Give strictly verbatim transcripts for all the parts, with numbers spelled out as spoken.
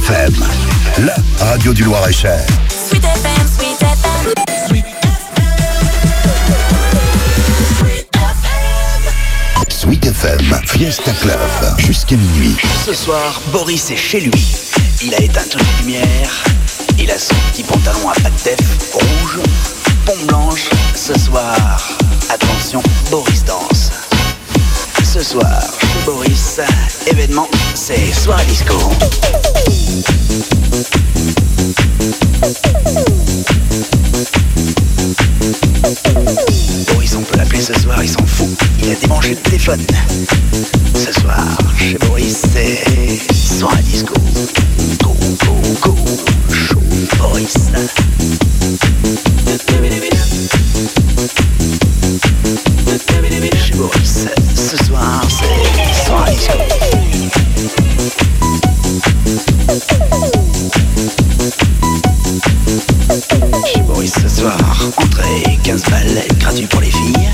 F M, la radio du Loir-et-Cher. Sweet F M, Sweet F M. Sweet Sweet F M, Fiesta Club, jusqu'à minuit. Ce soir, Boris est chez lui. Il a éteint toutes les lumières. Il a son petit pantalon à pattes d'F rouge, pompe blanche. Ce soir, attention, Boris danse. Ce soir, chez Boris, événement, c'est soirée disco. Boris, on peut l'appeler ce soir, il s'en fout. Il a débranché le téléphone. Ce soir, chez Boris, c'est soirée disco. Go, go, go, show Boris. Chez Boris, ce soir, c'est soirée disco. Chez Boris ce soir, entrée quinze balles, gratuit pour les filles.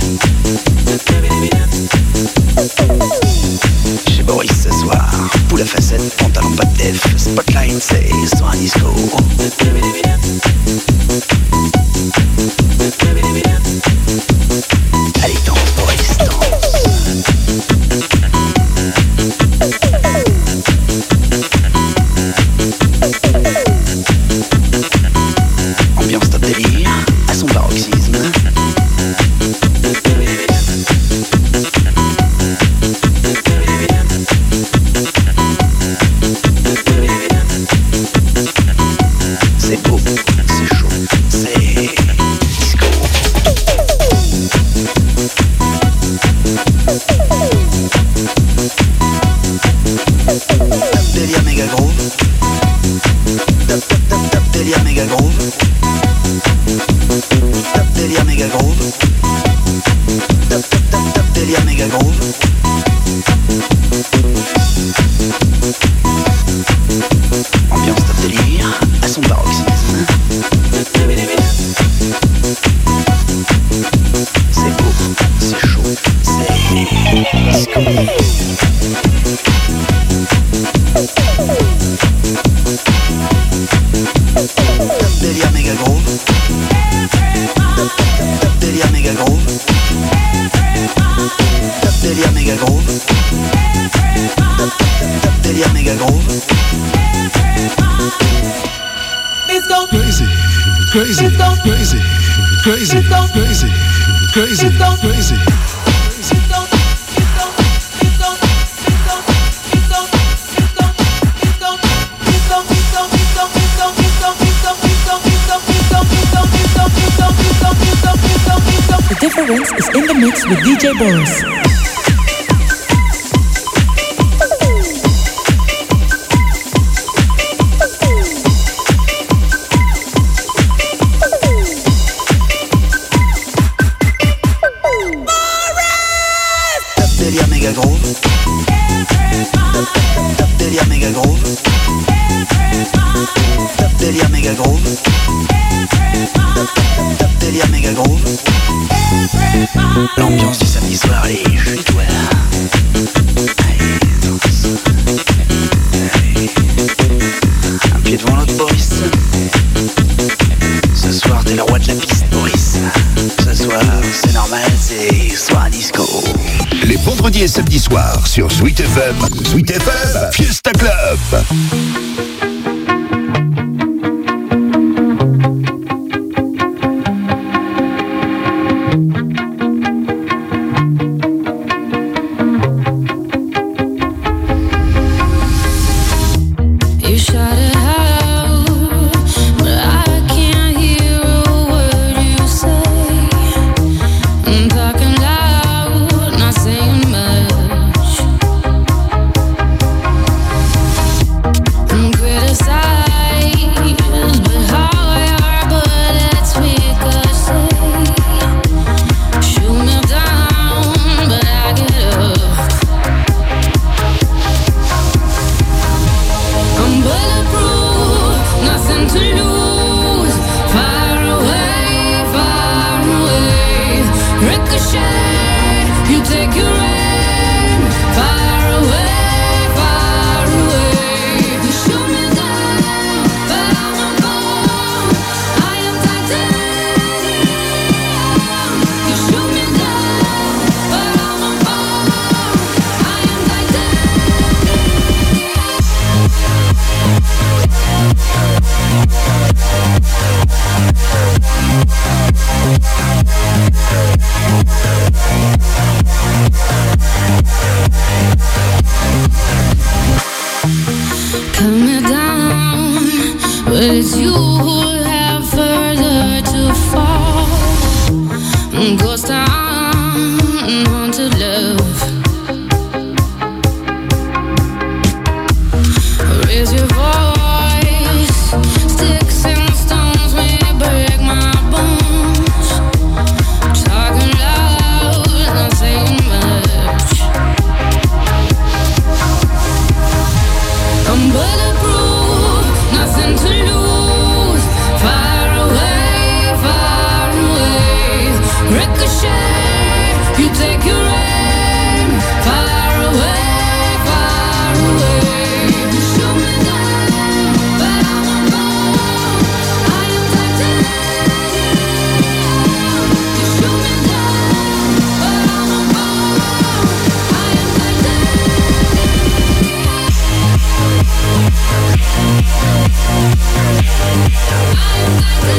Chez Boris ce soir, poule à facettes, pantalon pas de def, spotlight, c'est soirée disco. Allez danse Boris, danse. Ambiance top délire, à son paroxysme. C'est beau, c'est chaud, c'est disco. Top délire méga groove. Top top top top délire méga groove. Top délire méga groove. Top top top top délire méga groove. Ambiance top délire à son paroxysme. C'est beau, c'est chaud, c'est disco. Top délire méga groove. Top top top top délire méga groove. Top délire méga groove. Top top top top délire méga groove. Let's go. Crazy, crazy, Let's go. crazy, crazy, Let's go. crazy, crazy, Let's go. crazy. The difference is in the mix with D J Boris. Top délire méga groove. Top top top top délire méga groove. Top délire méga groove. Top top top top délire méga groove. L'ambiance du samedi soir, allez, je suis toi. Allez, danse. Allez. Un pied devant l'autre, Boris. Ce soir, t'es le roi de la piste, Boris. Ce soir, c'est normal, c'est soir disco. Les vendredis et samedis soirs sur Sweet F M, Sweet F M, Fiesta Club. You shout it out, but I can't hear a word you say. I'm talking loud, not saying much. I'm criticizing. Ghost town, haunted love. Raise your voice, sticks and stones may break my bones. Talking loud, not saying much. I'm bulletproof, nothing to lose. Far away, far away. Ricochet, you take your aim. Far away, far away. Shoot me down, but I won't fall. I am titanium. You shoot me down, but I won't fall. I am titanium. I am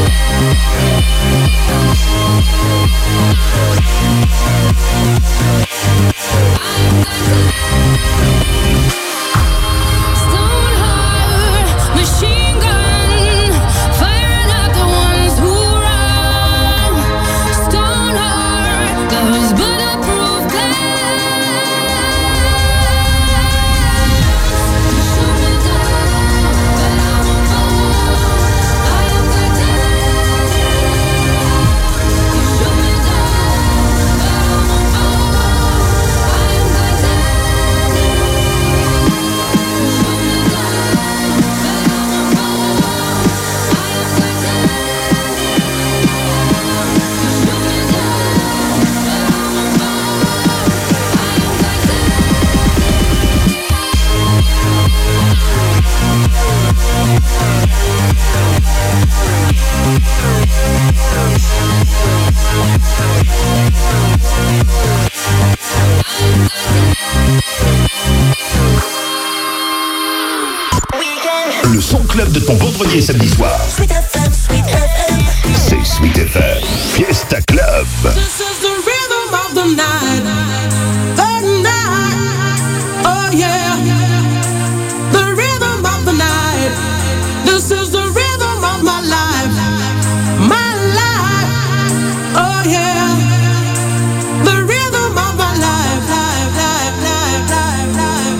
Stone heart, machine gun, firing at the ones who run. Stone heart, those bulletproof glass. Shoot me down, but I won't fall. I am titanium. You shoot me down, but I won't fall. I am titanium. You shoot me down, but I won't fall. I am titanium. You shoot me down, but I won't fall. I am Le son club de ton vendredi et samedi soir, Sweet F M, Sweet F M. c'est Sweet F M. Fiesta Club. This is the rhythm of the night, the night, oh yeah. The rhythm of the night. This is the rhythm of my life, my life, oh yeah. The rhythm of my life, life, life, life, life, life.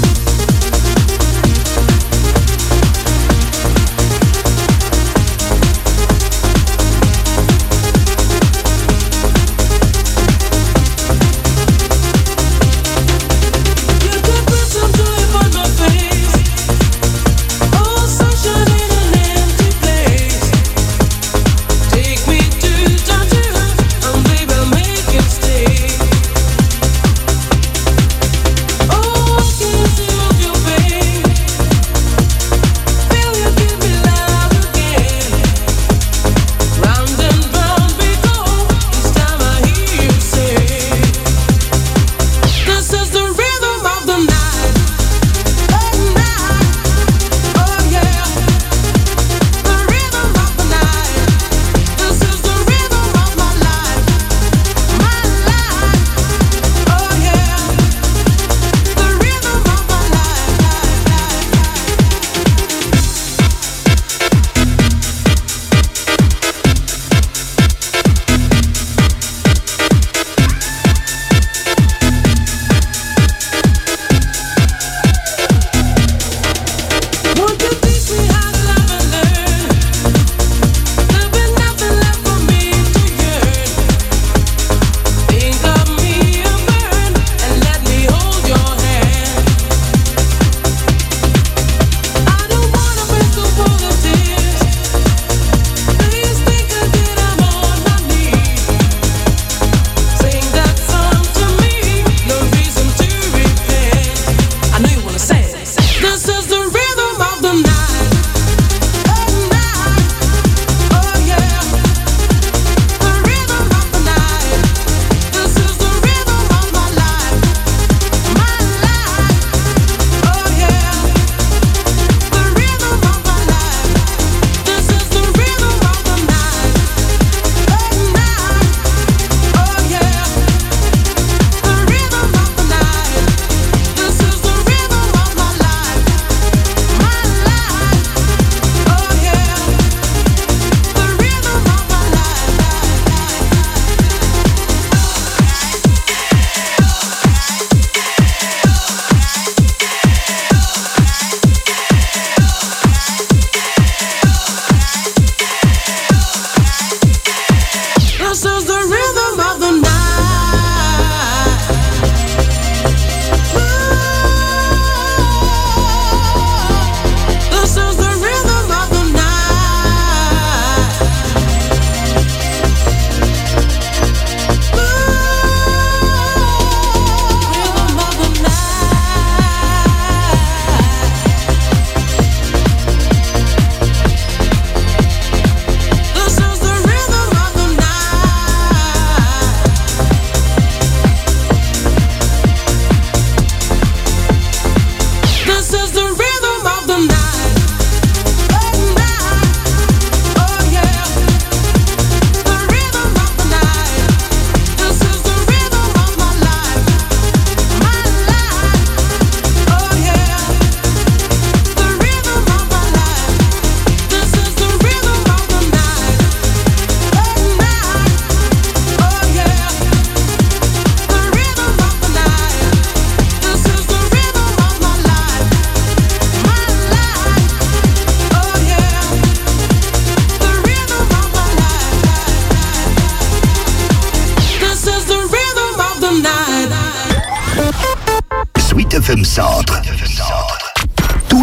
You could put some joy upon my face. Oh, sunshine in an empty place. Take me to touch you. I'm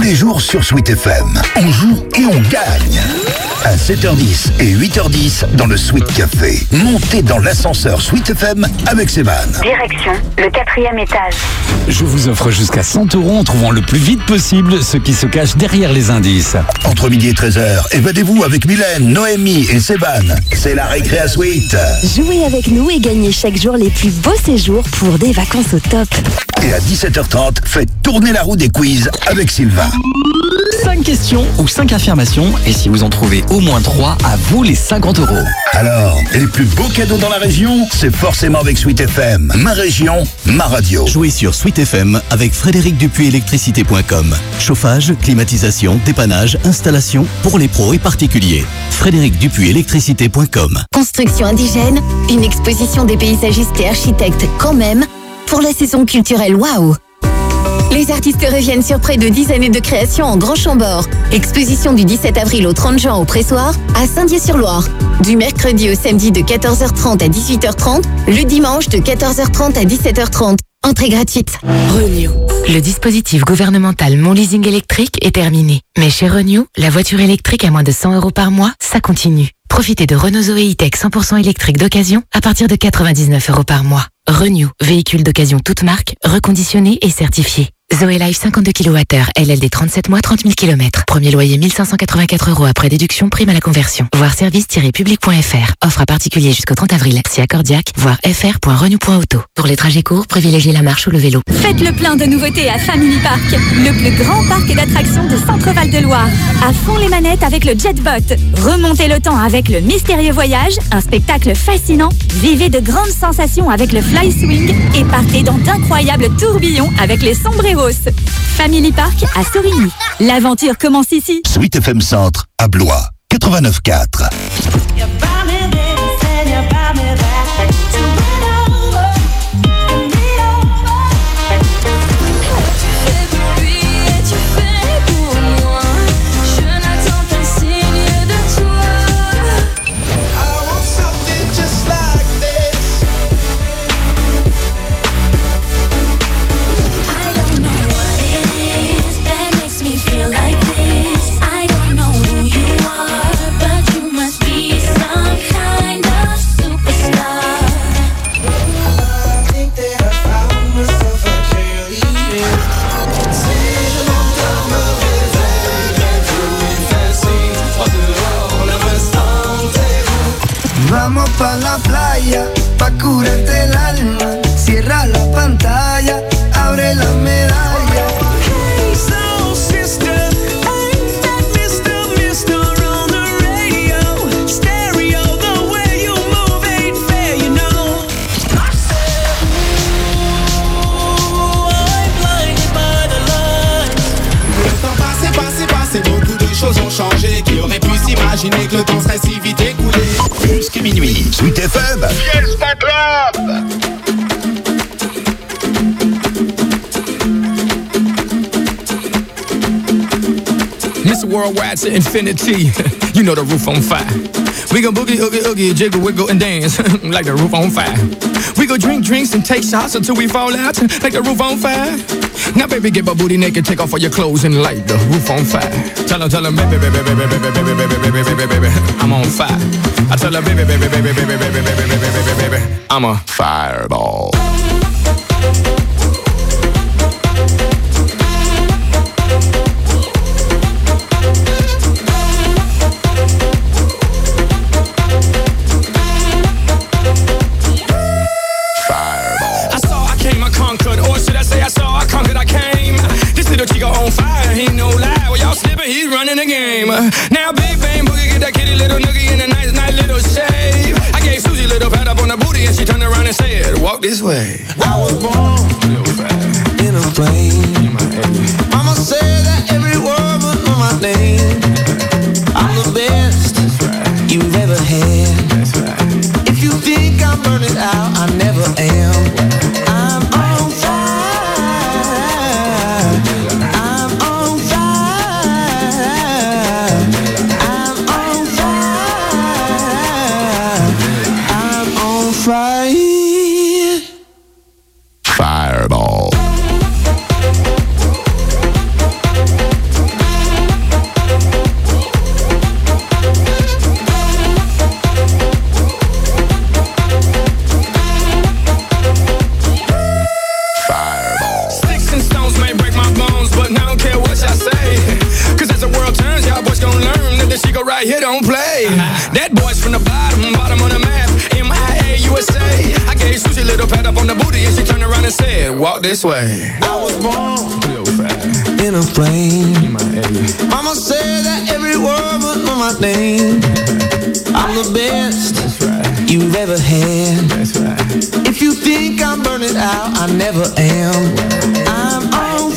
les jours sur Sweet F M. On joue et on gagne. À sept heures dix et huit heures dix dans le Sweet Café. Montez dans l'ascenseur Sweet F M avec Sévan. Direction le quatrième étage. Je vous offre jusqu'à cent euros en trouvant le plus vite possible ce qui se cache derrière les indices. Entre midi et treize heures, évadez-vous avec Mylène, Noémie et Sévan. C'est la récré à Sweet. Jouez avec nous et gagnez chaque jour les plus beaux séjours pour des vacances au top. Et à dix-sept heures trente, faites tourner la roue des quiz avec Sylvain. cinq questions ou cinq affirmations, et si vous en trouvez au moins trois, à vous les cinquante euros. Alors, les plus beaux cadeaux dans la région, c'est forcément avec Sweet F M. Ma région, ma radio. Jouez sur Sweet F M avec Frédéric Dupuis électricité point com. Chauffage, climatisation, dépannage, installation pour les pros et particuliers. Frédéric Dupuis électricité point com. Construction indigène, une exposition des paysagistes et architectes quand même, pour la saison culturelle Waouh. Les artistes reviennent sur près de dix années de création en Grand Chambord. Exposition du dix-sept avril au trente juin au Pressoir à Saint-Dié-sur-Loire. Du mercredi au samedi de quatorze heures trente à dix-huit heures trente, le dimanche de quatorze heures trente à dix-sept heures trente. Entrée gratuite. Renew. Le dispositif gouvernemental Mon Leasing électrique est terminé. Mais chez Renew, la voiture électrique à moins de cent euros par mois, ça continue. Profitez de Renault Zoé E-Tech cent pour cent électrique d'occasion à partir de quatre-vingt-dix-neuf euros par mois. Renew, véhicule d'occasion toute marque, reconditionné et certifié. Zoé Life cinquante-deux kilowattheures, L L D trente-sept mois, trente mille kilomètres. Premier loyer mille cinq cent quatre-vingt-quatre euros après déduction, prime à la conversion. Voir service tiret public point f r. Offre à particulier jusqu'au trente avril. Si accordiaque, voir f r point renew point auto. Pour les trajets courts, privilégiez la marche ou le vélo. Faites le plein de nouveautés à Family Park, le plus grand parc d'attractions de Centre-Val de Loire. À fond les manettes avec le Jetbot. Remontez le temps avec le Mystérieux Voyage, un spectacle fascinant. Vivez de grandes sensations avec le Fly Swing et partez dans d'incroyables tourbillons avec les sombreros. Family Park à Sorigny. L'aventure commence ici. Sweet F M Centre à Blois, quatre-vingt-neuf quatre. Vamos pa la playa, pa curarte el alma. Cierra la pantalla, abre la medalla. Hey, soul sister, ain't that Mister Mister on the radio? Stereo, the way you move ain't fair, you know. I said, ooh, I'm blinded by the lights. Le temps passé, passé, passé, beaucoup de choses ont changé. Qui aurait pu s'imaginer que le temps serait si vite écoulé? Jusqu'à minuit. Sweet F M. Fiesta Club. Mister Worldwide to infinity. You know the roof on fire. We gon' boogie, oogie, oogie, jiggle, wiggle, and dance like the roof on fire. We go drink drinks and take shots until we fall out like the roof on fire. Now, baby, get my booty naked, take off all your clothes and light the roof on fire. Tell her, tell her, baby, baby, baby, baby, baby, baby, baby, baby, baby, baby, I'm on fire. I tell her, baby, baby, baby, baby, baby, baby, baby, baby, baby, baby, I'm a fireball. He's running the game. Now big bang boogie, get that kitty little noogie in a nice, nice little shave. I gave Susie a little pat up on the booty and she turned around and said, walk this way. I was born in a plane. Mama said that every word was on my name. I'm the best right. you've ever had. That's right. If you think I'm burning out, I never am. I'm on fire. Fireball. said, walk this way. I was born in a plane. Mama said that every word would know my name. I'm the best you've ever had. If you think I'm burning out, I never am. I'm on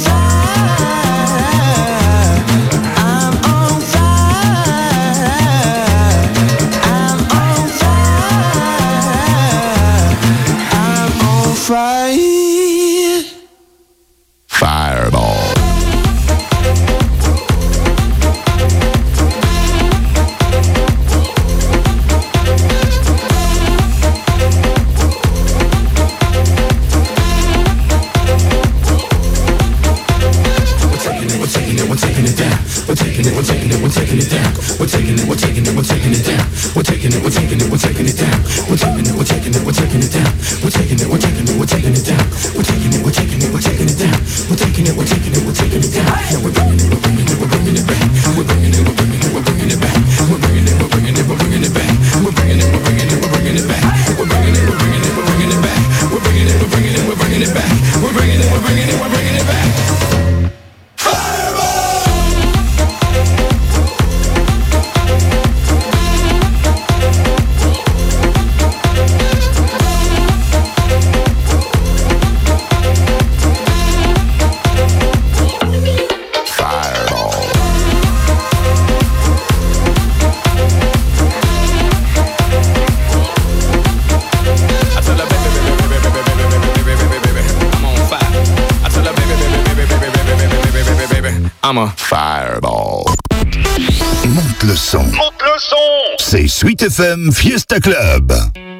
fire. I'm on fire. I'm on fire. I'm on fire. Fireball. We're taking it, we're taking it, we're taking it, we're taking it down. We're taking it, we're taking it, we're taking it down. We're taking it, we're taking it, we're taking it down. We're taking it, we're taking it, we're taking it down. We're taking it, we're taking it, we're taking it down. We're taking it, we're taking it, we're taking it down. We're taking it, we're taking it, we're taking it down. Now we're bringing it, we're bringing it, we're bringing it back. We're bringing it, we're bringing it, we're bringing it back. We're bringing it, we're bringing it, we're bringing it back. We're bringing it, we're bringing it, we're bringing it back. We're bringing it, we're bringing it, we're bringing it back. We're bringing it, we're bringing it, we're bringing it back. We're bringing it, we're bringing it, we're bringing it back. I'm a fireball. Monte le son. Monte le son. C'est Sweet F M Fiesta Club.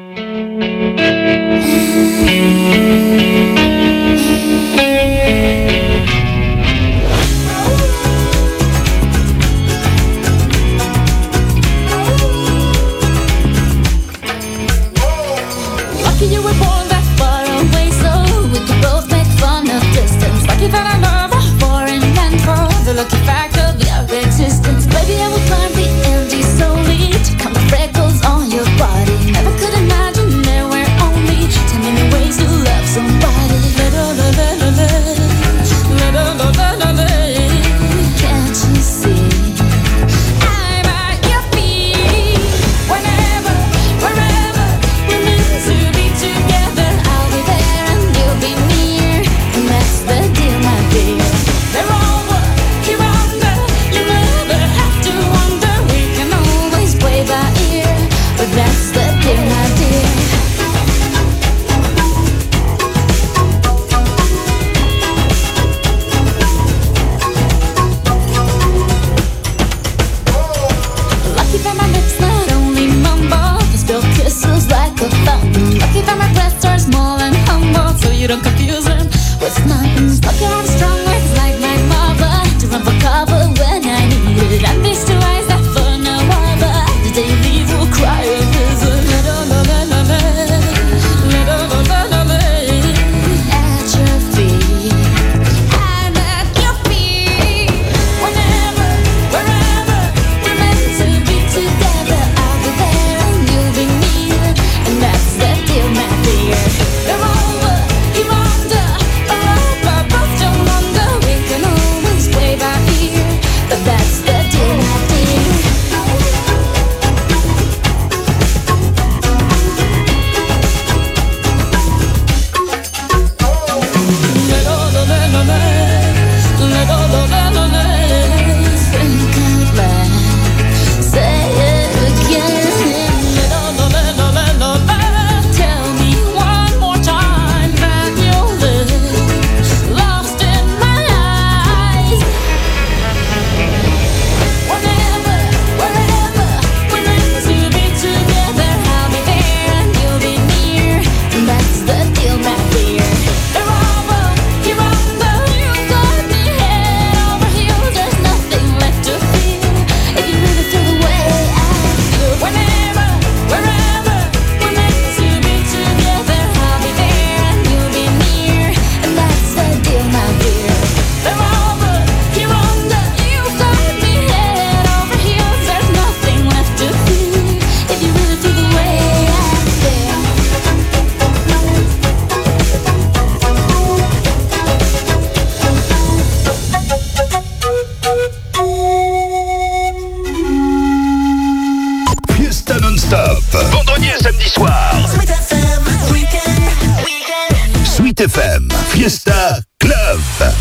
Lucky you were born that far away, so we could both make fun of distance. Lucky that I love her for and and for the lucky fact of your existence. Baby, I will climb the Andes solely to count the freckles on your body. Never could imagine there were only ten million ways to love somebody. Can't you see? I'm at your feet. Whenever, wherever we're meant to be together, I'll be there and you'll be near, and that's the deal, my dear. They're all what you're under. You never have to wonder. We can always play by ear, but that's the deal, my dear. Sweet F M, Fiesta Club.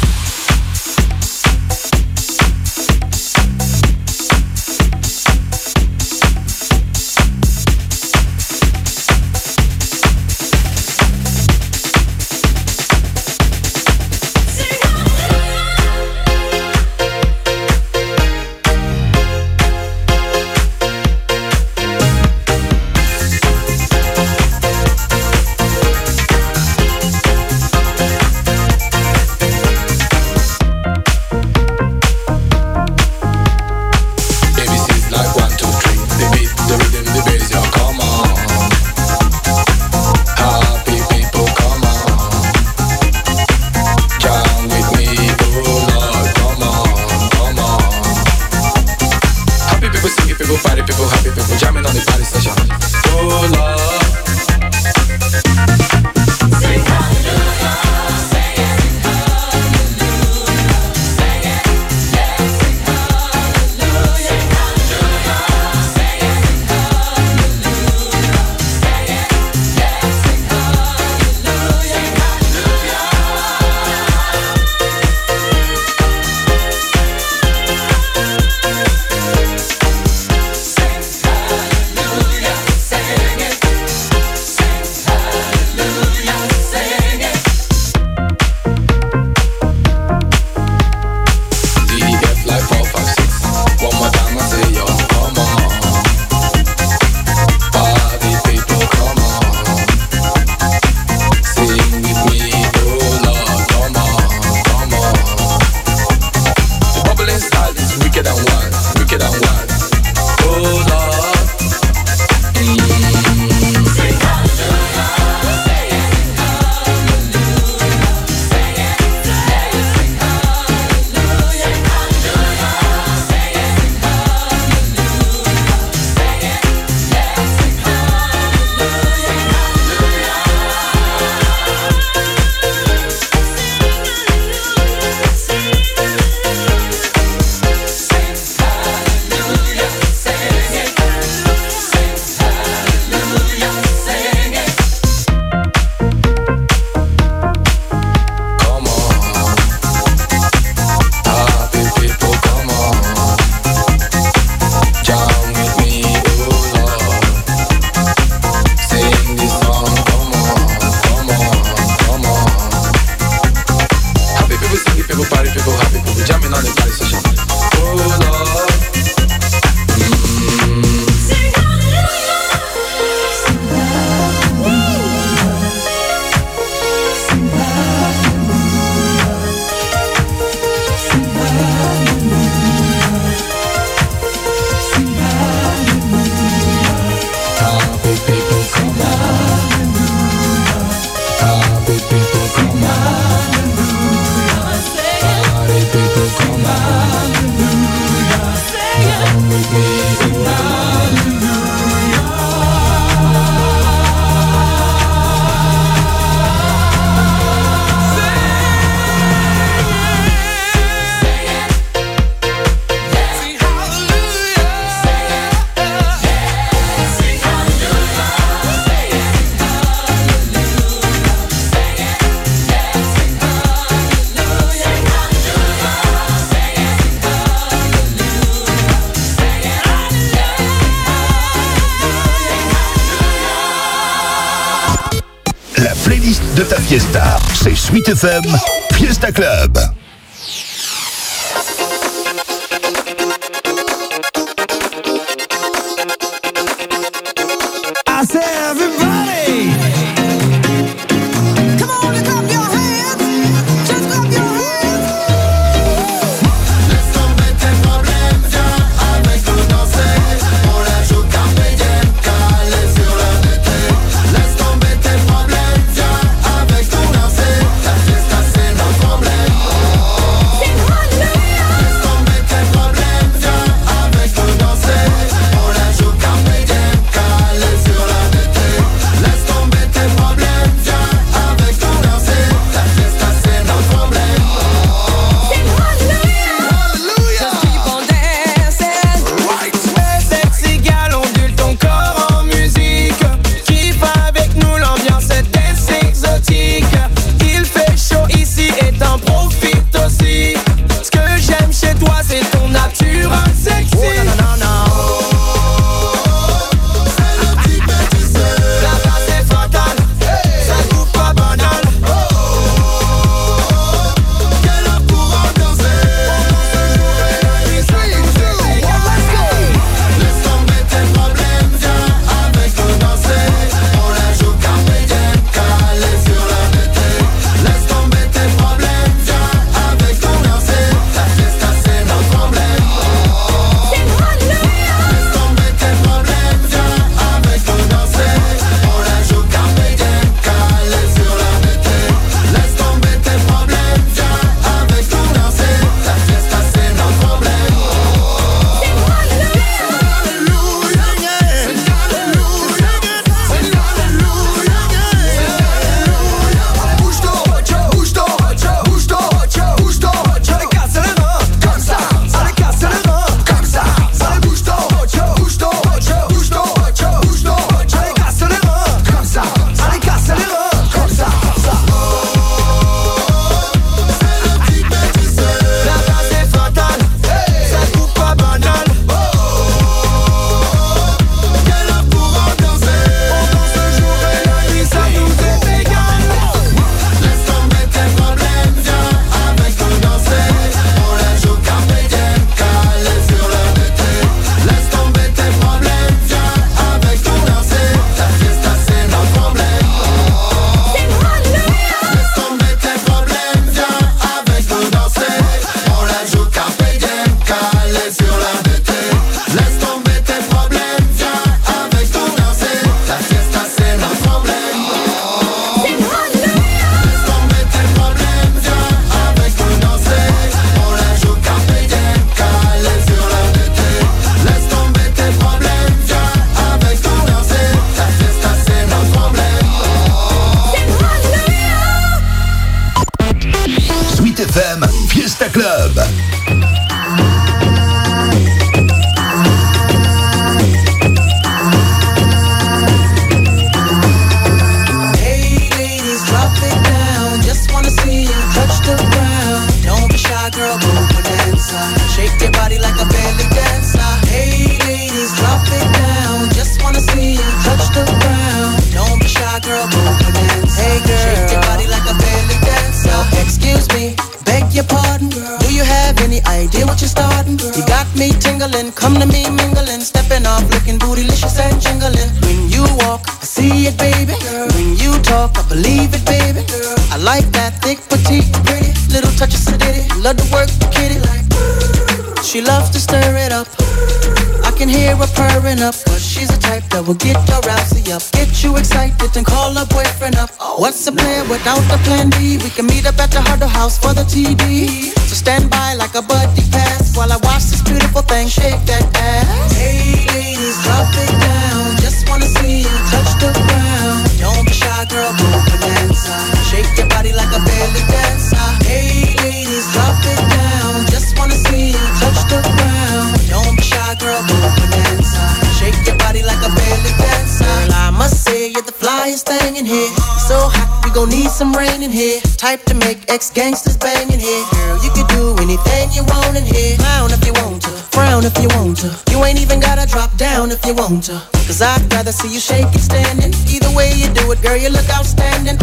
De ta fiesta, c'est Sweet F M, Fiesta Club. I say everybody, come on and clap your hands, just clap your hands. Laisse tomber tes problèmes, viens avec nous danser. On la joue carpe diem, calé sur le été. Laisse tomber tes problèmes, viens avec nous danser. La fiesta c'est notre problème. Laisse tomber tes problèmes, viens avec nous danser. On la joue carpe diem, calé sur le été. Fiesta Club. Hey ladies, drop it down. Just wanna see you touch the ground. Don't be shy, girl, go bonanza. Shake your body like a belly dancer. Hey ladies, drop it down. Just wanna see you touch the ground. Don't be shy, girl, go bonanza. Hey girl, shake your body like a belly dancer. Excuse me, beg your pardon, girl. Do you have any idea what you're starting? Girl? You got me tingling, come to me mingling, stepping off, looking bootylicious and jingling. When you walk, I see it, baby. Girl. When you talk, I believe it, baby. Girl. I like that thick, petite, pretty, little touch of sedity. Love to work the kitty like. She loves to stir it up. I can hear her purring up, cause she's a type that will get your rousey up, get you excited and call her boyfriend up. What's the plan without the plan B? We can meet up at the Huddle House for the T D. So stand by like a buddy pass while I watch this beautiful thing shake that ass. Hey ladies, drop it down. Just wanna see you touch the ground. Don't be shy, girl, go bonanza. Shake your body like a belly dancer. Hey ladies, drop it down. Just wanna see you touch the ground. Don't be shy, girl, go bonanza. Shake your body like a belly dancer. Girl, I must say you're the flyest thing in here. So hot, we gon' need some rain in here. Type to make ex-gangsters bang in here. Girl, you can do anything you want in here. Clown if you want to, frown if you want to. You ain't even gotta drop down if you want to. Cause I'd rather see you shake it standing. Either way you do it, girl, you look outstanding.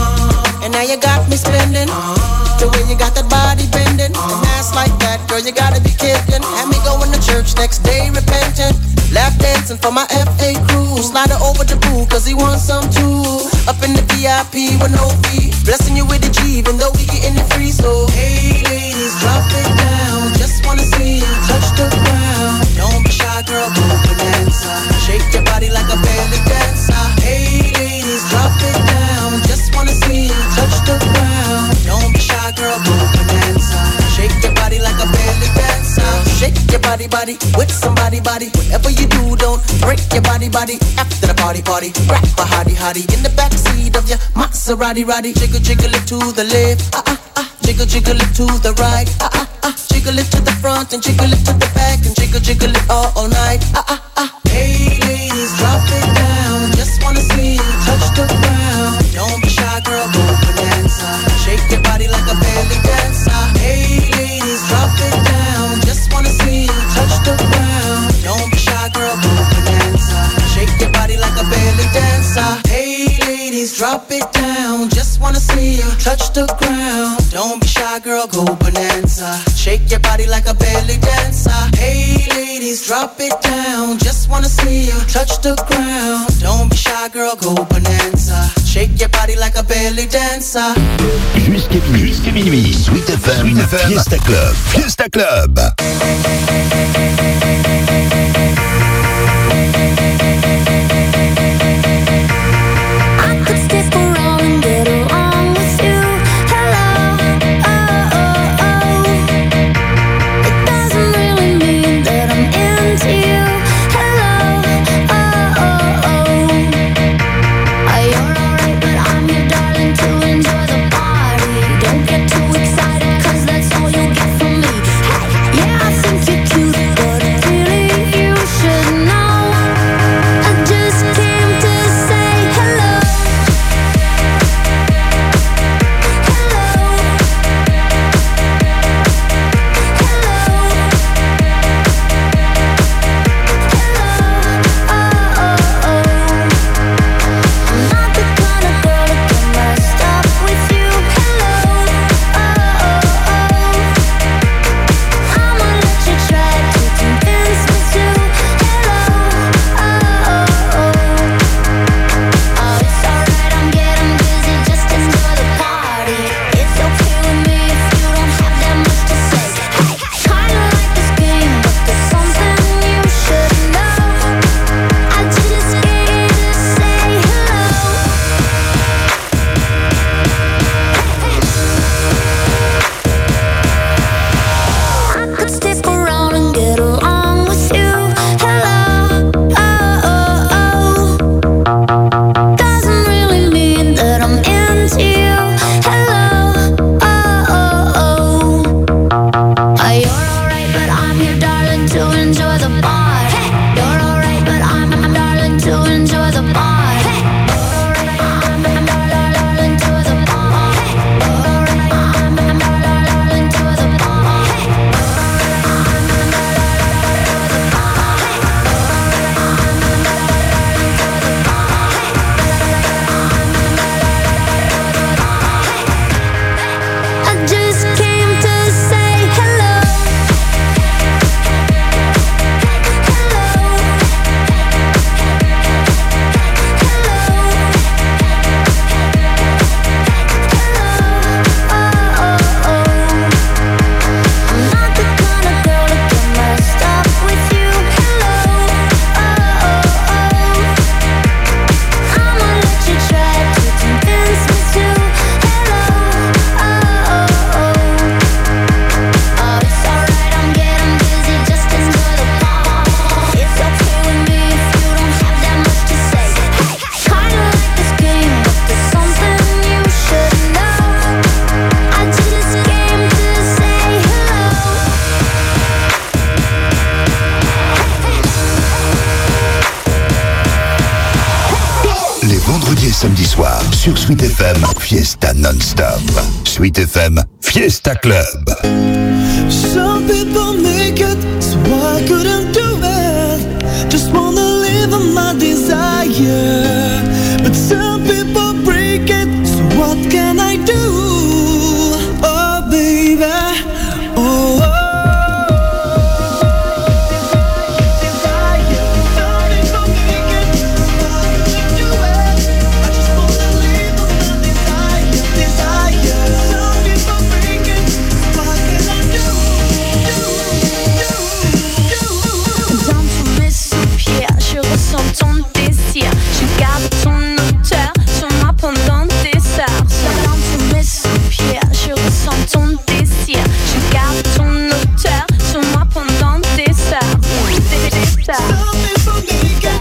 Uh, and now you got me spending. Uh, the way you got that body bending. And ass like that, girl, you gotta be kidding. Had me going to church next day repentant. Lap dancing for my F A crew. Slide her over the pool cause he wants some too. Up in the V I P with no fee. Blessing you with a G even though we getting it free. So hey ladies, drop it down. Just wanna see you touch the ground. Don't be shy, girl, go bonanza. Shake your body like a belly dancer. Hey ladies, drop it down. Just wanna see you touch the ground. Don't be shy, girl, go bonanza. Shake your body like a belly dancer. Shake your body, body with somebody, body. Whatever you do, don't break your body, body. After the party, party, grab a hottie, hottie in the backseat of your Maserati, roddy. Jiggle, jiggle it to the left, ah ah ah. Jiggle, jiggle it to the right, ah ah ah. Jiggle it to the front and jiggle it to the back and jiggle, jiggle it all, all night, ah ah ah. Hey ladies, drop it down. Just wanna see you touch the ground. Don't be shy, girl, go bonanza. Shake your body like a belly dancer. Hey ladies, drop it down. Just wanna see you touch the ground. Don't be shy, girl, go bonanza. Shake your body like a belly dancer. Hey ladies, drop it down. Just wanna see you touch the ground. Don't be shy, girl, go bonanza. Shake your body like a belly dancer. Hey ladies, drop it down. Just wanna see you touch the ground. Don't be shy, girl, go bonanza. Shake your body like a belly dancer. Jusqu'à minuit, jusqu'à minuit. Sweet F M, Fiesta Club, Fiesta Club. I could stay for all and get along with you. Hello, oh, oh, oh. It doesn't really mean that I'm into you. Hello, oh, oh, oh. You're alright, but I'm your darling to enjoy the party. Don't get too excited, cause that's all you'll get from me. Hey, yeah, I think you're cute, but samedis soirs sur Sweet F M, Fiesta non-stop. Sweet F M, Fiesta Club. Some people make it, so I couldn't do it. Just wanna live on my desire. But some people break it, so what can I do? Oh baby, oh, oh. Ton désir, je garde ton odeur sur moi pendant des heures. Dans tous mes soupirs, je ressens ton désir, je garde ton odeur sur moi pendant des heures. Des heures.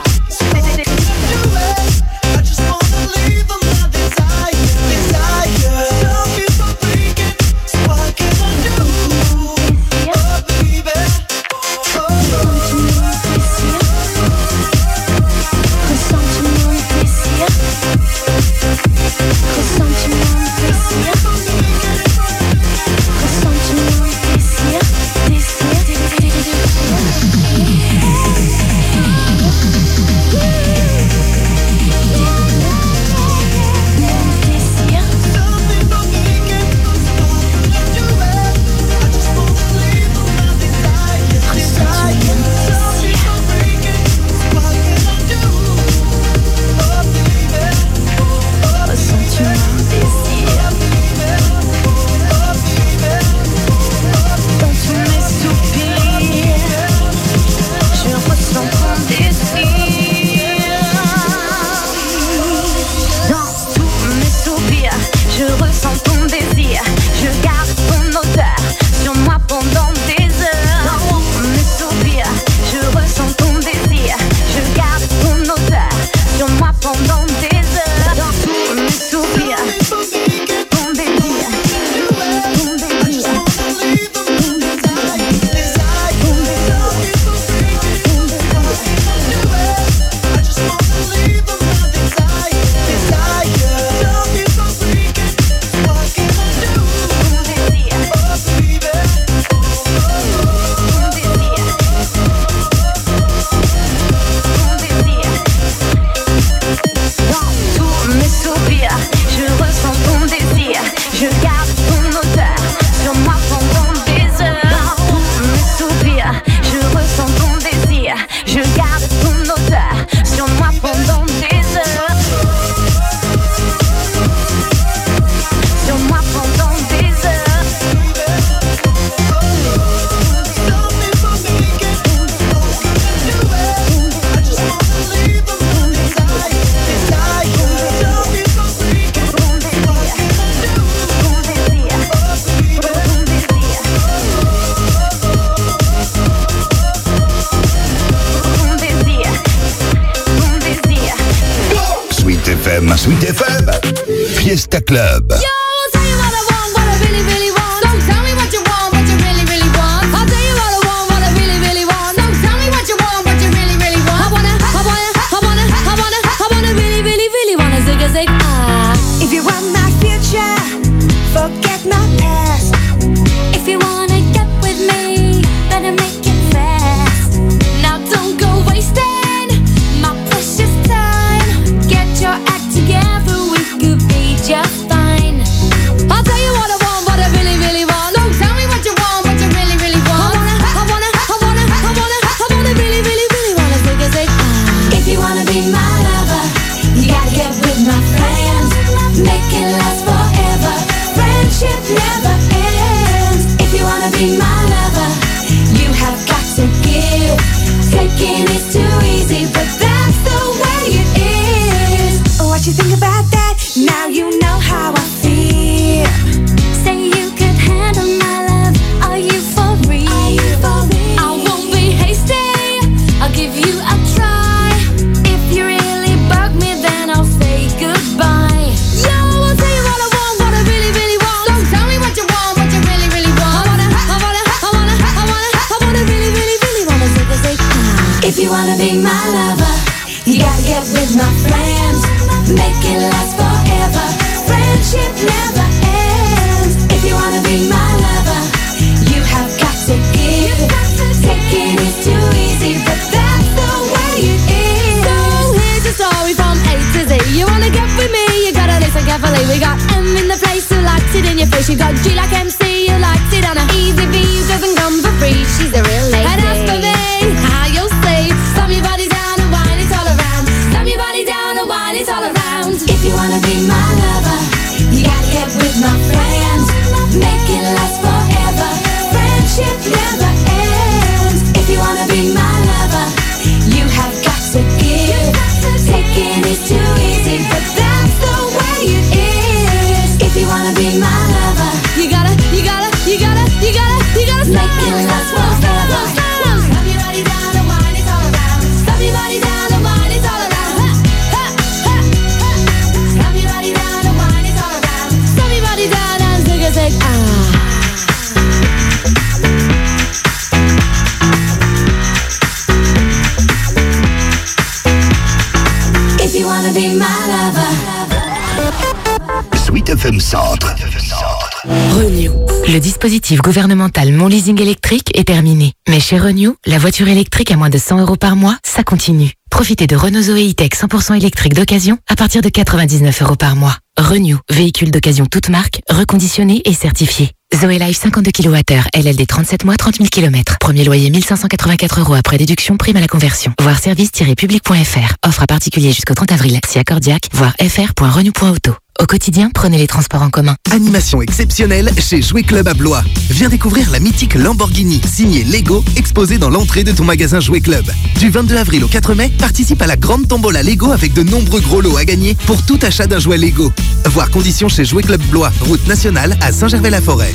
Sweet F M, Fiesta Club. If you want my future, forget my past. If you wanna get with me, better make it fast. Now don't go wasting my precious time. Get your act together, we could be just fine. I'll tell you what I want, what I really, really want. Don't tell me what you want, what you really, really want. I wanna, I wanna, I wanna, I wanna, I wanna really, really, really wanna take a take. If you wanna be my lover, you gotta get with my friends. Make it last forever. Friendship never ends. If you wanna be my lover, you have got to give. Taking is too easy, but that's the way it is. What you think about that? Now you know how I feel. Say you could handle my love. Are you for real? Are you for real? I won't be hasty. I'll give you a try. If you really bug me, then I'll say goodbye. If you wanna be my lover, you gotta get with my friends. Make it last out. G like M C, you likes it on a easy V, doesn't come for free. She's a real lady. And as for me, how you'll see, slam your body down and wine it all around. Slam your body down and wine it all around. If you wanna be my lover, you gotta get with my friends. Make it last forever. Friendship never ends. If you wanna be my lover, you have got to give. Taking is too easy, but that's the way it is. If you wanna be my lover, you gotta, you gotta, you gotta, you gotta, you gotta make it last forever. Slam your body down and wine it all around. Slam your body down and wine it all around. Ha, ha, ha, ha. Slam your body down and wine it all around. Slam your body down and zig a zig ah. If you wanna be my lover. Sweet F M Centre. Renew. Le dispositif gouvernemental Mon Leasing électrique est terminé. Mais chez Renew, la voiture électrique à moins de cent euros par mois, ça continue. Profitez de Renault Zoé E-Tech cent pour cent électrique d'occasion à partir de quatre-vingt-dix-neuf euros par mois. Renew, véhicule d'occasion toute marque, reconditionné et certifié. Zoé Life cinquante-deux kilowattheures, L L D trente-sept mois, trente mille kilomètres. Premier loyer mille cinq cent quatre-vingt-quatre euros après déduction, prime à la conversion. Voir service tiret public point f r. Offre à particulier jusqu'au trente avril. Si accordiaque, voir f r point renew point auto. Au quotidien, prenez les transports en commun. Animation exceptionnelle chez Jouet Club à Blois. Viens découvrir la mythique Lamborghini signée Lego exposée dans l'entrée de ton magasin Jouet Club. Du vingt-deux avril au quatre mai, participe à la grande tombola Lego avec de nombreux gros lots à gagner pour tout achat d'un jouet Lego. Voir conditions chez Jouet Club Blois, route nationale à Saint-Gervais-la-Forêt.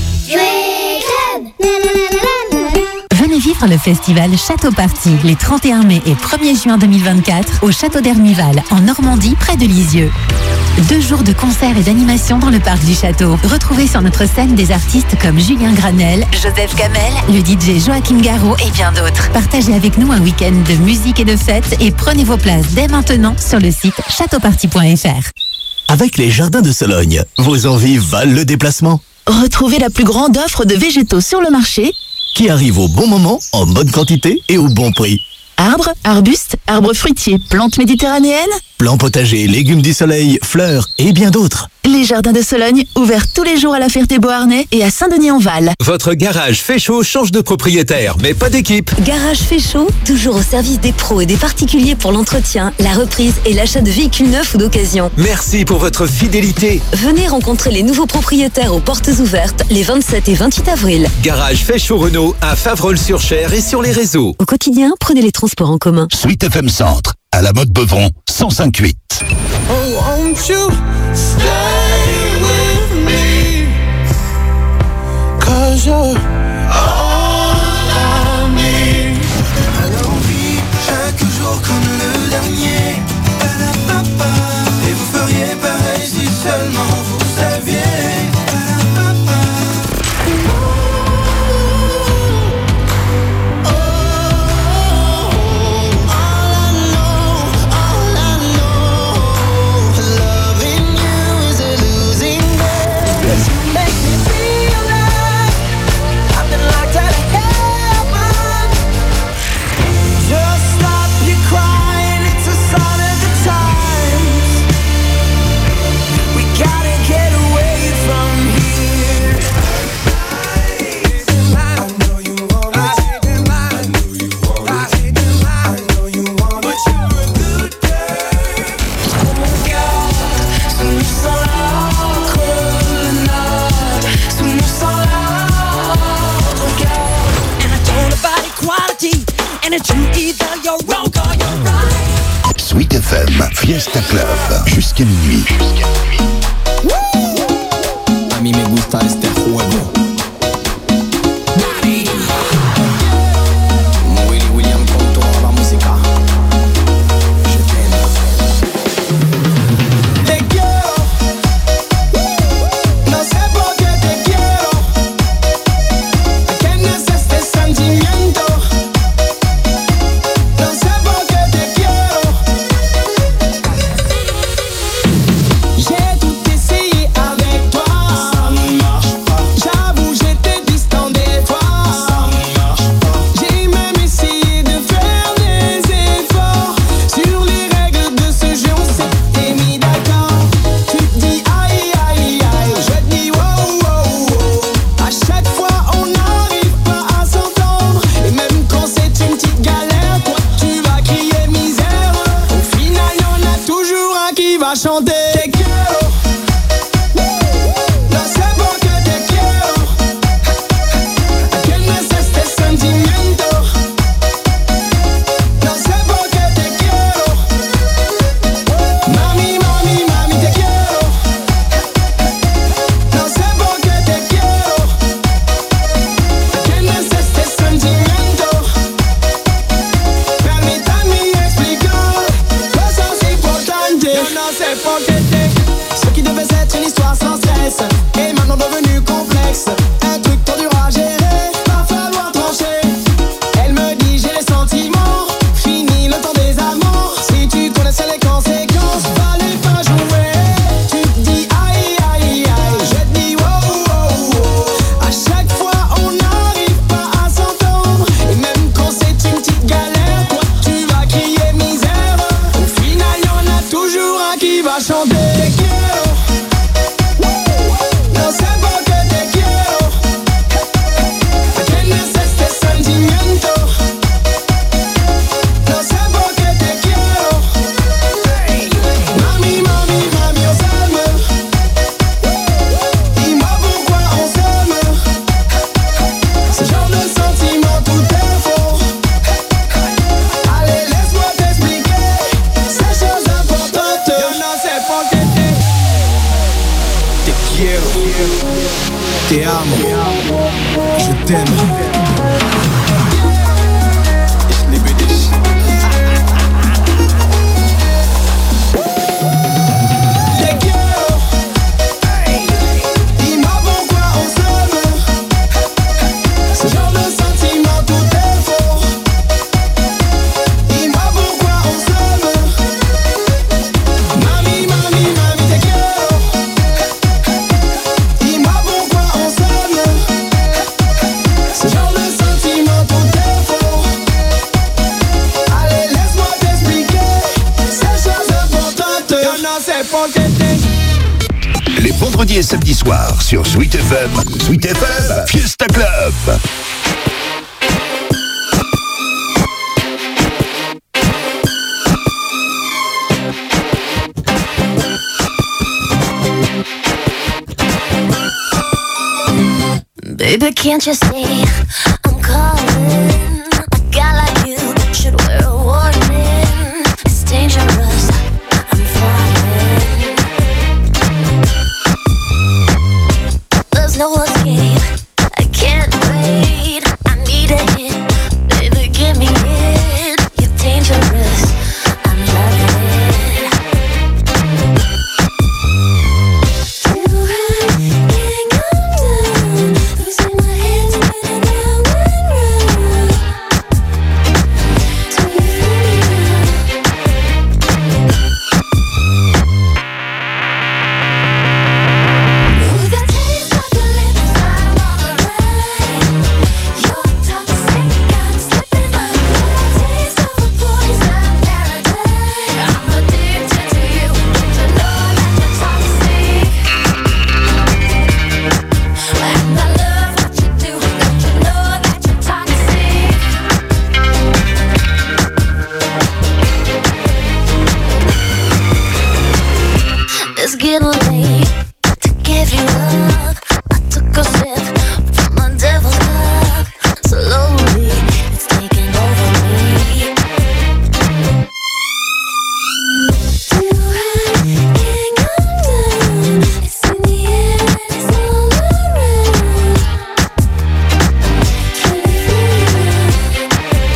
Venez vivre le festival Château Party les trente et un mai et premier juin deux mille vingt-quatre au Château d'Hermival en Normandie près de Lisieux. Deux jours de concerts et d'animations dans le parc du château. Retrouvez sur notre scène des artistes comme Julien Granel, Joseph Gamel, le D J Joachim Garraud et bien d'autres. Partagez avec nous un week-end de musique et de fêtes et prenez vos places dès maintenant sur le site château party point f r. Avec les Jardins de Sologne, vos envies valent le déplacement. Retrouvez la plus grande offre de végétaux sur le marché qui arrive au bon moment, en bonne quantité et au bon prix. Arbres, arbustes, arbres fruitiers, plantes méditerranéennes, plants potagers, légumes du soleil, fleurs et bien d'autres. Les Jardins de Sologne, ouverts tous les jours à la Ferté-Beauharnais et à Saint-Denis-en-Val. Votre garage Féchaud change de propriétaire, mais pas d'équipe. Garage Féchaud, toujours au service des pros et des particuliers pour l'entretien, la reprise et l'achat de véhicules neufs ou d'occasion. Merci pour votre fidélité. Venez rencontrer les nouveaux propriétaires aux portes ouvertes les vingt-sept et vingt-huit avril. Garage Féchaud Renault à Favrolles-sur-Cher et sur les réseaux. Au quotidien, prenez les transports en commun. Sweet F M Centre, à la mode Beuvron, cent cinq huit. Oh, won't you stay with me? 'Cause you're all I need. Alors oui, chaque jour comme le dernier. Ba-da-ba-ba. Et vous feriez pareil si seulement vous saviez. Sweet F M, Fiesta Club, jusqu'à minuit. A mí me gusta este juego. Willy William con toda la música. Je t'aime. Te quiero. No sé por qué te quiero. ¿A qué nace este sentimiento? No sé por qué te quiero. J'ai tout quiero, te amo, je t'aime. Les vendredis et samedis soirs sur Sweet F M. Sweet F M, Fiesta Club. Baby, can't you see I'm calling? A guy like you should wear a warning. It's dangerous, I'm falling. There's no escape, I can't wait. I need a hit, baby, give me it. You're dangerous, I'm loving it. Do I can't come down? Losing my head, spinning round and round. Do you feel me now? With the taste of your lips, I'm on the ride. You're toxic, I'm slipping under. Taste of a poison paradise. I'm addicted to you. Don't you know that you're toxic? And I love what you do. Don't you know that you're toxic? It's getting late to give you up. I took a sip from the devil's cup. Slowly, it's taking over me. Do I can't come down? It's in the air and it's all around. Can you feel me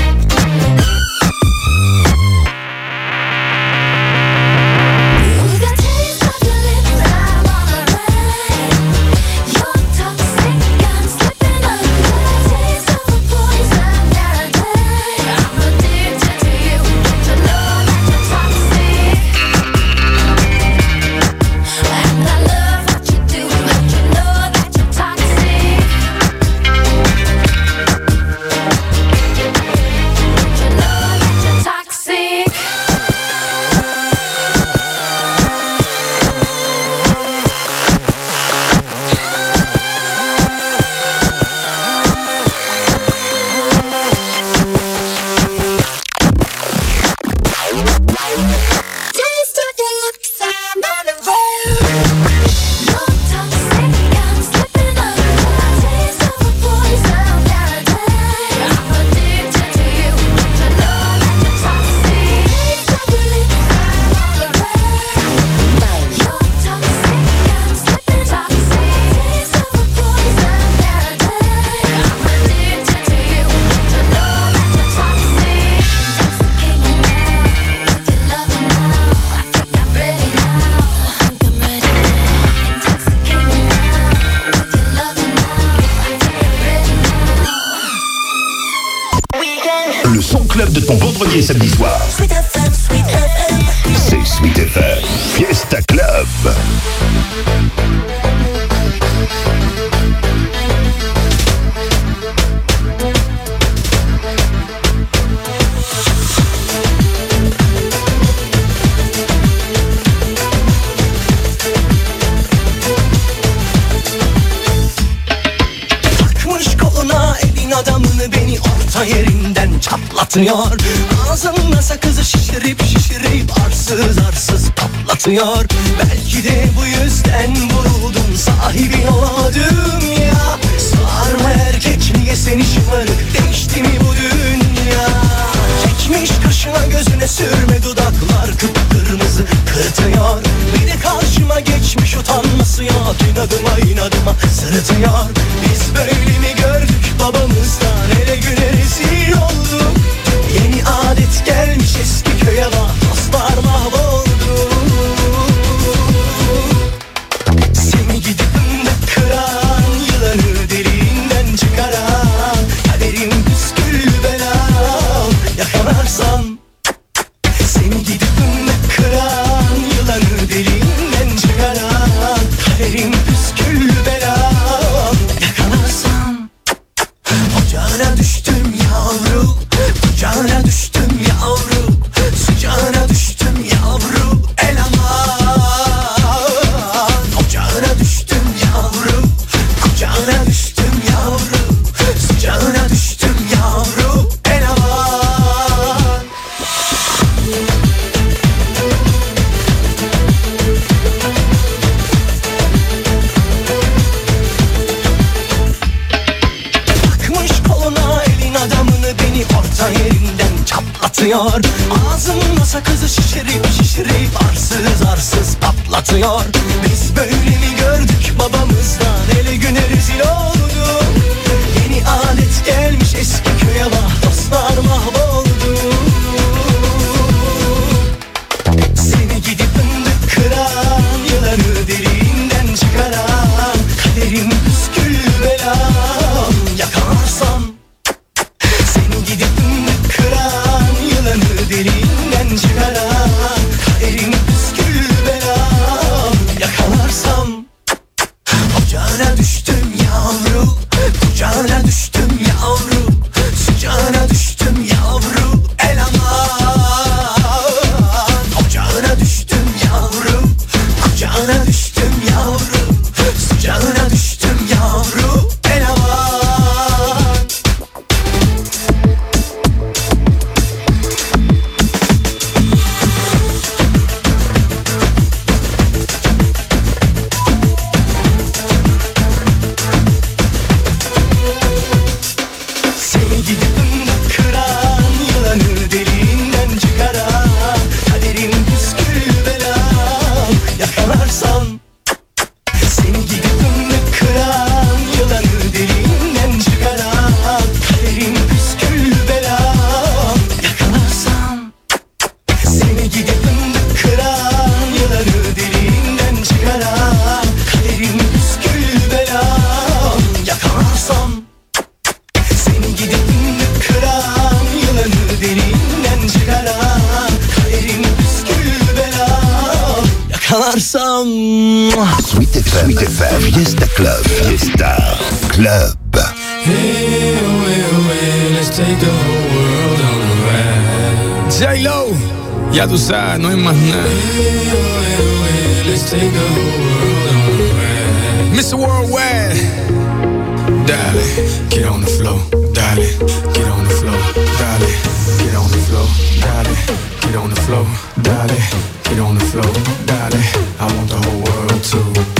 now? With the taste of your lips, I'm on the ride. You're toxic, I'm slipping under. Taste of a poison paradise. I'm addicted to you. Don't you know that you're toxic? And I love what you do. Don't you know that you're toxic? Don't you know that you're toxic? Taste of your lips, I'm on the road. You're toxic, I'm slipping under. Taste of a poison paradise. I'm addicted to you. Don't you know that you're toxic? Taste of your lips, I'm on the road. You're toxic, I'm slipping toxic. Taste of a poison paradise. I'm addicted to you. Don't you know that you're toxic? Intoxicating now, with your loving now. I think I'm ready now. I think I'm ready now. Intoxicating now, with your loving now. I think I'm ready now. Weekend. Le son club de ton vendredi et samedi soir. Sweet F M, Sweet F M. C'est Sweet F M. Fiesta Club. Takmış koluna elin adamını beni orta yerinden çatlatıyor. Ağzımda sakızı şişirip şişirip arsız arsız patlatıyor. Belki de bu yüzden vuruldum, sahibi olamadım ya. Sarma erkek niye seni şımarık, değişti mi bu dünya? Çekmiş kaşına gözüne sürme, dudaklar kıpkırmızı kırtıyor. Bir de karşıma geç geçmiş utanması yok. İnadıma inadıma sırıtıyor. Biz böyle mi gördük babamızdan? Ele güne rezil olduk. Yeni adet gelmiş eski köye bak. Dostlar mahvoldu. Seni gidip de kıran, yılanı derinden çıkaran, kaderim püskül belam yakalarsan. Seni gidip de kıran, yılanı derinden çıkaran, kaderim püskül belam yakalarsan. Ocağına düştüm yavru, kucağına düştüm yavru, sıcağına düştüm yavru, el aman. Ocağına düştüm yavru, kucağına düştüm yavru, sıcağına düştüm yavru, el aman. Takmış koluna elin adamını, beni orta yerinden çatlatıyor. Ağzımda sakızı şişirip şişirip arsız arsız patlatıyor. Biz böyle mi gördük babamızdan? Ele güne rezil oldu. Yeni alet gelmiş eski köye bak. Dostlar mahvoldu. Seni gidip fındık kıran, yılanı derinden çıkaran, kaderim püskül belam yakarsam. Seni gidip fındık kıran, yılanı derinden çıkaran, kaderim püskül belam yakalarsam. Ocağına düştüm yavru, kucağına düştüm yavru, sıcağına düştüm yavru, el aman. Ocağına düştüm yavru, kucağına düştüm yavru, sıcağına düştüm yavru, el aman. Seni gidip fındık kıran, yılanı derinden çıkaran, kaderim püskül belam yakalarsam. Seni gidip fındık kıran, yılanı derinden çıkaran, kaderim püskül belam yakalarsam. Seni gidip fındık kıran, yılanı derinden çıkaran, kaderim püskül belam yakalarsam. Seni gidip fındık kıran, yılanı derinden çıkaran, kaderim püskül belam yakalarsam. Sweet F M, Sweet F M, Fiesta Club, Fiesta Club. Hey, oh, hey, oh, hey, let's take the whole world on a ride. J-Lo, ya tú sabes, no hay más nada. Hey, oh, hey, oh, hey, let's take the whole world on a ride. Mister Worldwide, dale, get on the floor, dale, get on the floor, dale, get on the floor, dale, get on the floor, dale, get on the floor, dale. I want the whole world to